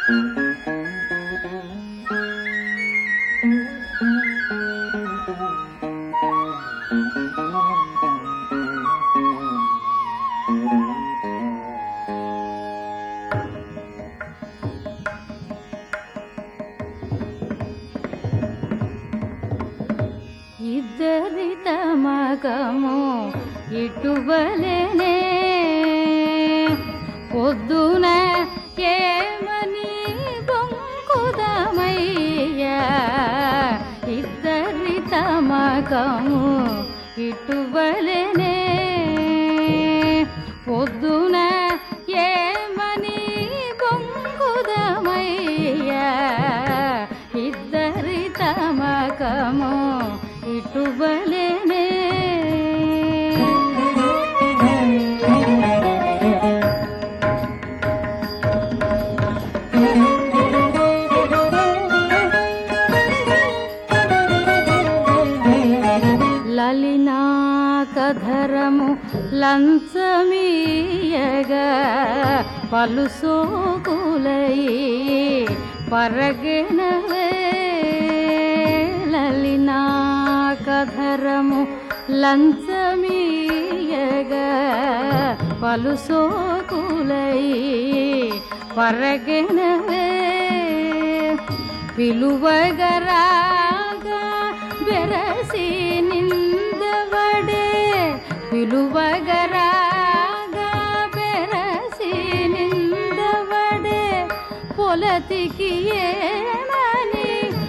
ఇద్దరి తమకము ఇటువలెనే పొద్దున ఏమని బొంకుదమయ్యా ఇద్దరి తమకము ఇటువలెనే పొద్దున ఏమని బొంకుదమయ్యా ఇద్దరి తమకము ఇటువలెనే లలినాకధరము లంచమీయగా పలుసోకులై పరగెనవే లలినాకధరము లంచమీయగా పలుసోకులై పరగెనవే పిలువగరాగా బెరసి నిందవడే పిలువగరాగా బెరసి నిందవడే పొలతికి ఏమని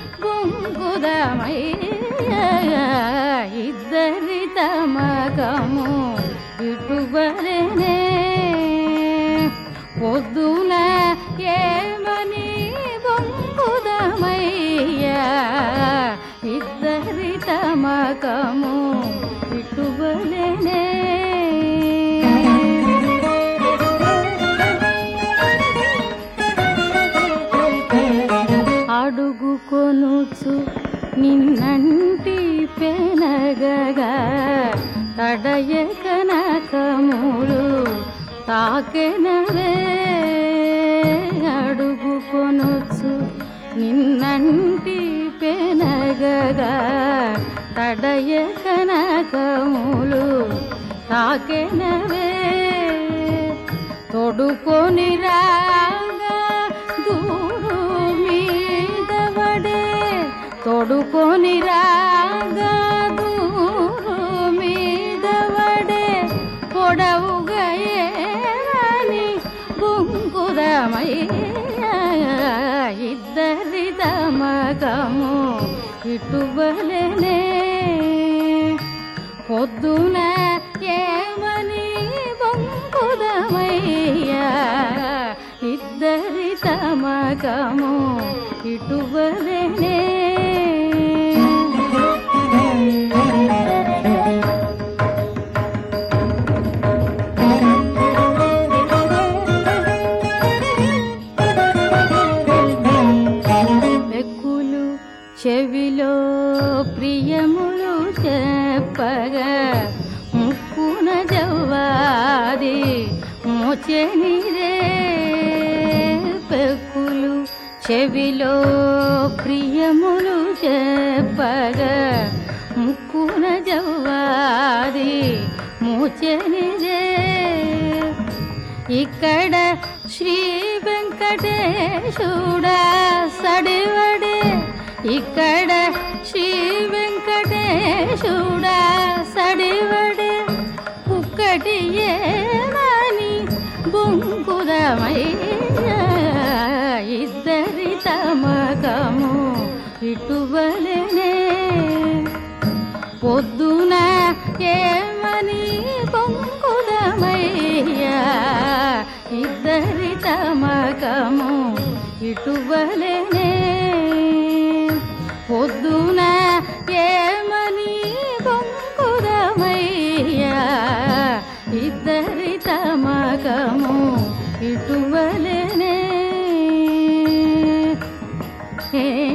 బొంగుదమయ్యా ఇద్దరి తమకము ఇటువలెనే పొద్దున ఏమని బొంగుదమయ్యా ఇద్దరి తమకము ఇటువలెనే అడుగుకొనుచు నిన్నంటి పెనగగా తడయక నఖములు తాకెనవే అడుగుకొనుచు నిన్నంటి పెనగగా తడయక నఖములు తాకెనవే తొడుకొని రాగా దూరు మీదవడే తొడుకొని రాగా దూరు మీదవడే పొడవుగా ఏమని బొంకుదమయ్యా ఇద్దరి తమకము ఇటువలెనే పొద్దున ఏమని బొంకుదమయ్యా ఇద్దరి తమకము ఇటువలెనే పెక్కులు చెవిలో ప్రియములు చెప్పగా ముక్కున జవ్వాది మోచెనిరే పెక్కులు చెవిలో ప్రియములు చెప్పగా ముక్కున జవ్వాది మోచెనిరే ఇక్కడ శ్రీ వెంకటేశుడా సడివడే ఇక్కడ శ్రీ వెంకటేశుడా సడివడే కుక్కటి ఏమని బొంకుదమయ్యా ఇద్దరి తమకము ఇటువలెనే పొద్దున ఏమని బొంకుదమయ్యా ఇద్దరి తమకము ఇటువలెనే పొద్దున ఏమని బొంకుదమయ్యా ఇద్దరి తమకము ఇటువలెనే